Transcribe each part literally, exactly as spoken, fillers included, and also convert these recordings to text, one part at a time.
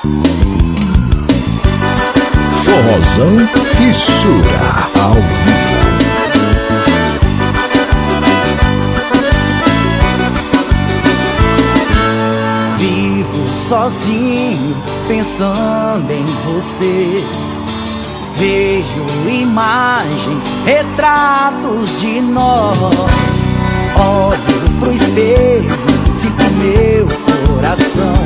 Forrozão Fissura ao vivo. Vivo sozinho pensando em você. Vejo imagens, retratos de nós. Olho pro espelho, sinto meu coração.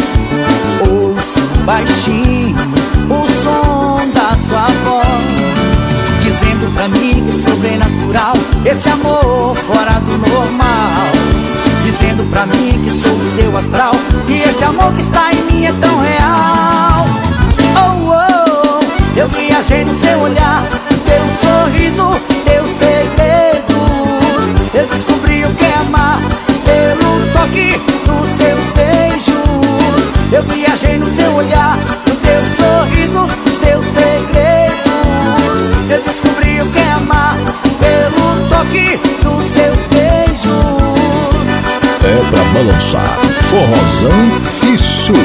Ouço baixinho o som da sua voz, dizendo pra mim que é sobrenatural esse amor fora do normal. Dizendo pra mim que sou o seu astral, e esse amor que está em mim é tão real. Oh, oh, eu viajei no seu olhar, teu sorriso, teus segredos. Eu descobri o que é amar pelo toque dos seus beijos. Eu viajei no seu olhar, no teu sorriso, nos teus segredos. Eu descobri o que é amar pelo toque dos seus beijos. É pra balançar, Forrozão Fissura.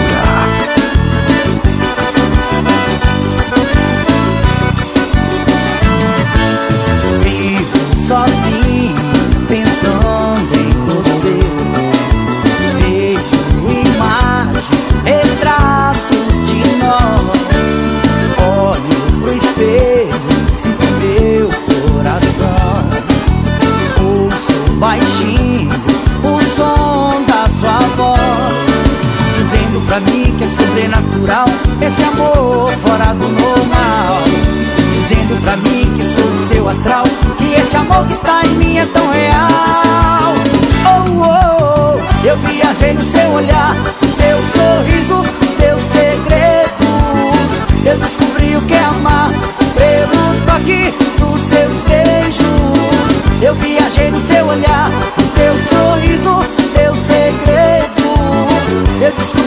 Vivo sozinho pensando em você. Vejo imagens, retratos de nós. Olho pro espelho, sinto meu coração. Ouço baixinho o som da sua voz, dizendo pra mim que é sobrenatural esse amor fora do normal. Dizendo pra mim que sou o seu astral, que esse amor que está em mim é tão real. Oh, oh, oh, eu viajei no seu olhar, no teu sorriso, nos teus segredos. Eu descobri o que é amar pelo toque dos seus beijos. Eu viajei no seu olhar, no teu sorriso, nos teus segredos. Eu descobri